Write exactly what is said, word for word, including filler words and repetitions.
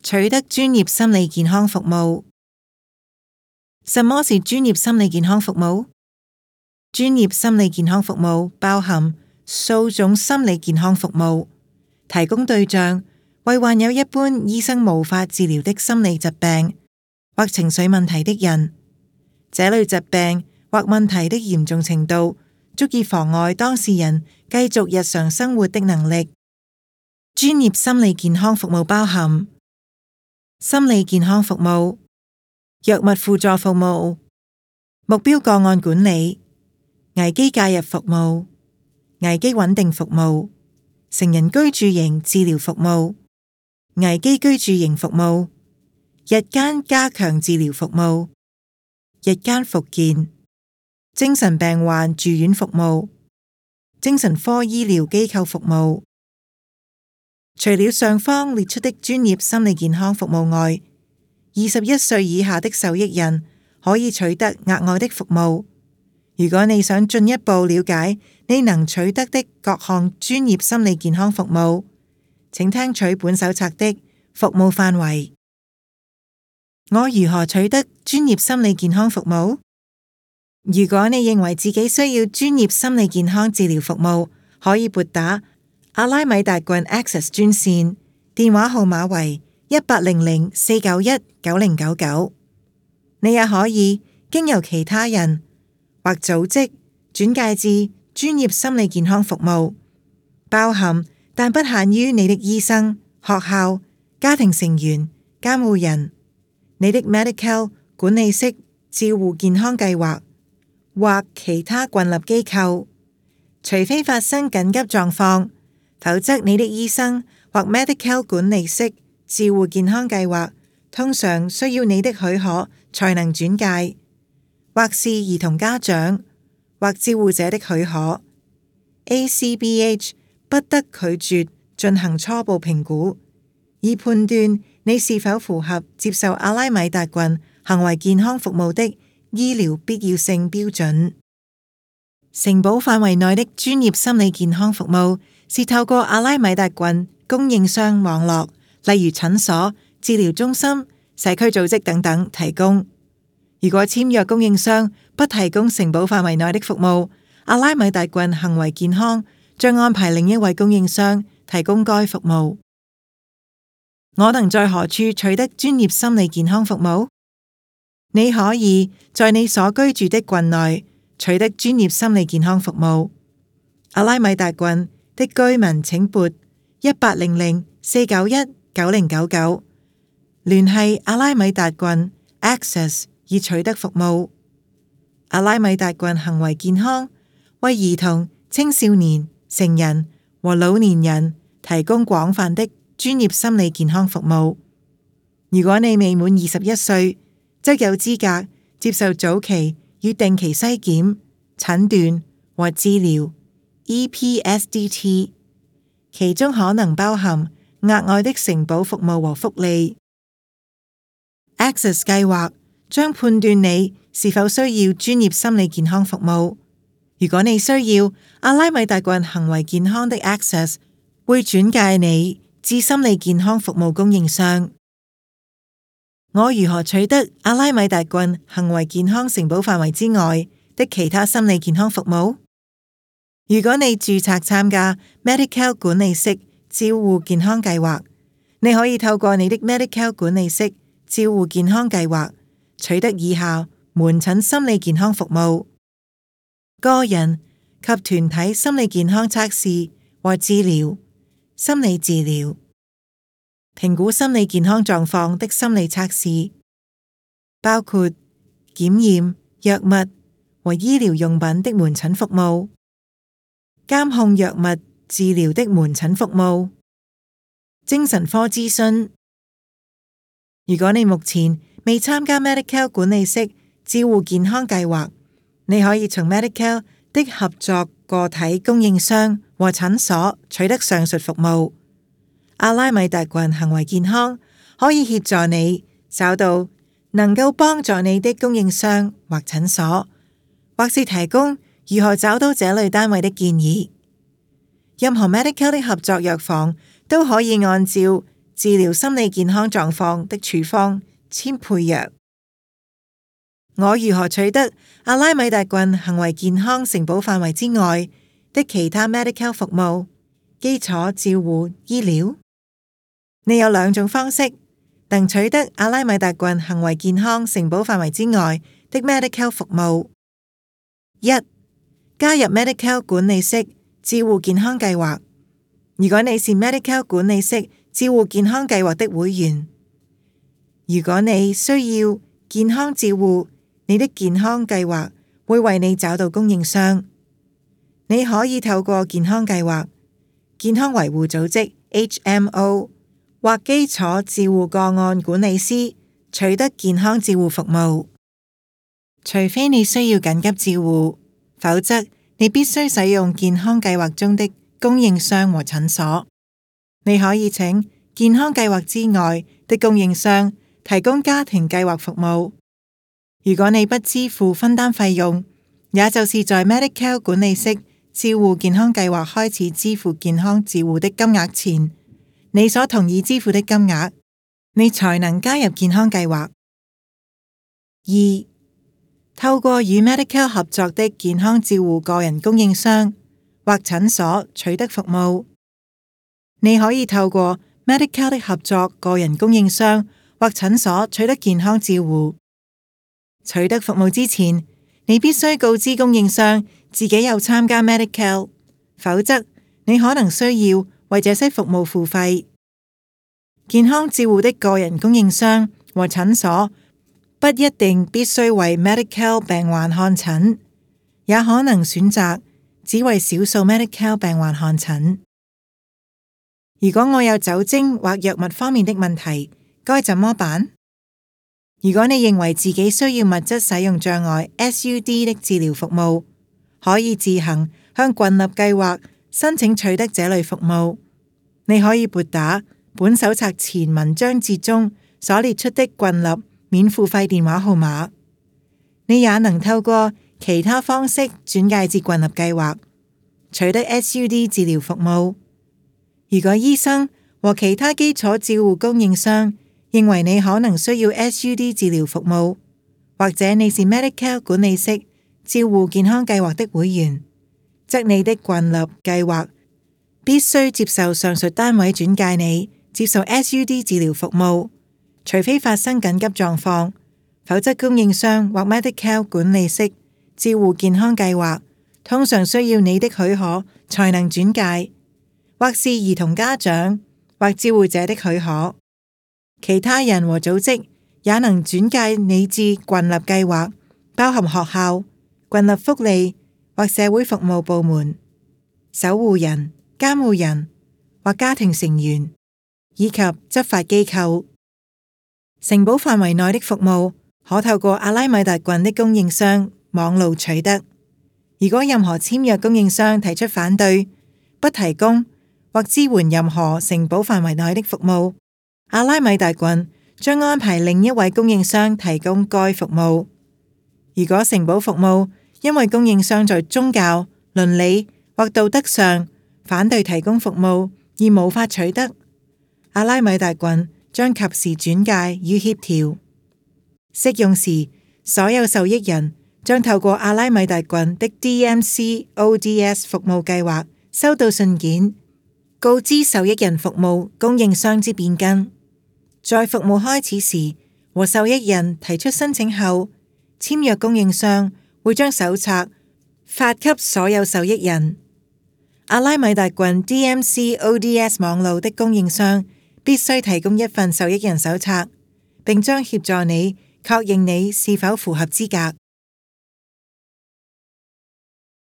取得專業心理健康服務。什麼是專業心理健康服務？專業心理健康服務包含數種心理健康服務，提供對象為患有一般醫生無法治療的心理疾病或情緒問題的人，這類疾病或問題的嚴重程度足以妨礙當事人繼續日常生活的能力。專業心理健康服務包含心理健康服務、藥物輔助服務、目標個案管理、危機介入服務、危機穩定服務、成人居住型治療服務、危機居住型服務、日間加強治療服務、日間復健、精神病患住院服務、精神科醫療機構服務。除了上方列出的專業心理健康服務外，二十一歲以下的受益人可以取得額外的服務。如果你想進一步了解你能取得的各項專業心理健康服務，請聽取本手冊的服務範圍。我如何取得專業心理健康服務？如果你認為自己需要專業心理健康治療服務，可以撥打阿拉米達郡 Access 專線，電話號碼為一八零零四九一九零九九。你也可以經由其他人或組織轉介至專業心理健康服務，包含但不限於你的醫生、學校、家庭成員、監護人、你的 Medi-Cal 管理式照護健康計劃或其他郡立機構，除非發生緊急狀況，否則你的醫生或 Medi-Cal 管理式照護健康計劃通常需要你的許可才能轉介，或是兒童家長或照護者的許可。A C B H 不得拒絕進行初步評估，以判斷你是否符合接受阿拉米達郡行為健康服務的醫療必要性標準。城堡範圍內的專業心理健康服務是透過阿拉米達郡供應商網絡，例如診所、治療中心、社區組織等等提供。如果簽約供應商不提供城堡範圍內的服務，阿拉米達郡行為健康將安排另一位供應商提供該服務。我能在何處取得專業心理健康服務？你可以在你所居住的郡內取得專業心理健康服務。阿拉米達郡的居民請撥一八零零四九一九零九九聯繫阿拉米達郡 Access 以取得服務。阿拉米達郡行為健康為兒童、青少年、成人和老年人提供廣泛的專業心理健康服務。如果你未滿二十一歲，則有資格接受早期與定期篩檢、診斷和治療 E P S D T， 其中可能包含額外的城堡服務和福利。Access 計劃將判斷你是否需要專業心理健康服務。如果你需要，阿拉米達郡行為健康的 Access 會轉介你至心理健康服務供應商。我如何取得阿拉米達郡行為健康城堡範圍之外的其他心理健康服務？如果你註冊參加 Medi-Cal 管理式照護健康計劃，你可以透過你的 Medi-Cal 管理式照護健康計劃取得以下門診心理健康服務：個人及團體心理健康測試或治療、心理治療、評估心理健康狀況的心理測試，包括檢驗、藥物和醫療用品的門診服務、監控藥物治療的門診服務、精神科諮詢。如果你目前未參加 Medi-Cal 管理式照護健康計劃，你可以從 Medi-Cal 的合作個體供應商和診所取得上述服務。阿拉米達郡行為健康可以協助你找到能夠幫助你的供應商或診所，或是提供如何找到這類單位的建議。任何 Medi-Cal 的合作藥房都可以按照治療心理健康狀況的處方簽配藥。我如何取得阿拉米達郡行為健康承保範圍之外的其他 Medi-Cal 服務、基礎照護醫療？你有兩種方式能取得阿拉米達郡行為健康承保範圍之外的 Medi-Cal 服務。一、加入 Medi-Cal 管理式照護健康計劃。如果你是 Medi-Cal 管理式照護健康計劃的會員，如果你需要健康照護，你的健康計劃會為你找到供應商。你可以透過健康計劃、健康維護組織 H M O 或基礎照護個案管理師取得健康照護服務。除非你需要緊急照護，否則你必須使用健康計劃中的供應商和診所。你可以請健康計劃之外的供應商提供家庭計劃服務。如果你不支付分擔費用，也就是在 Medi-Cal 管理式照護健康計劃開始支付健康照護的金額前，你所同意支付的金額，你才能加入健康計劃。二、透過與 Medi-Cal 合作的健康照護個人供應商或診所取得服務。你可以透過 Medi-Cal 的合作個人供應商或診所取得健康照護。取得服務之前，你必須告知供應商自己有參加 Medi-Cal， 否則你可能需要為這些服務付費。健康照護的個人供應商和診所不一定必須為 Medi-Cal 病患看診，也可能選擇只為少數 Medi-Cal 病患看診。如果我有酒精或藥物方面的問題，該怎麼辦？如果你認為自己需要物質使用障礙 S U D 的治療服務，可以自行向郡立計劃申請取得這類服務。你可以撥打本手冊前文章節中所列出的郡立免付費電話號碼。你也能透過其他方式轉介至郡立計劃，取得 S U D 治療服務。如果醫生和其他基礎照護供應商認為你可能需要 S U D 治療服務，或者你是 Medi-Cal 管理式照護健康計劃的會員，則你的郡立計劃必須接受上述單位轉介你接受 S U D 治療服務，除非發生緊急狀況，否則供應商或 Medi-Cal 管理式照護健康計劃通常需要你的許可才能轉介，或是兒童家長或照護者的許可。其他人和組織也能轉介你至郡立計劃，包含學校、郡立福利或社會服務部門、守護人、監護人或家庭成員，以及執法機構。承保範圍內的服務可透過阿拉米達郡的供應商網路取得。如果任何簽約供應商提出反對，不提供或支援任何承保範圍內的服務，阿拉米達郡將安排另一位供應商提供該服務。如果承保服務因為供應商在宗教、倫理或道德上反對提供服務而無法取得，阿拉米達郡將及時轉介與協調。適用時，所有受益人將透過阿拉米達郡的 D M C O D S 服務計劃收到信件，告知受益人服務供應商之變更。在服務開始時和受益人提出申請後，簽約供應商會將手冊發給所有受益人。阿拉米達郡 D M C O D S 網路的供應商必須提供一份受益人手冊，並將協助你確認你是否符合資格。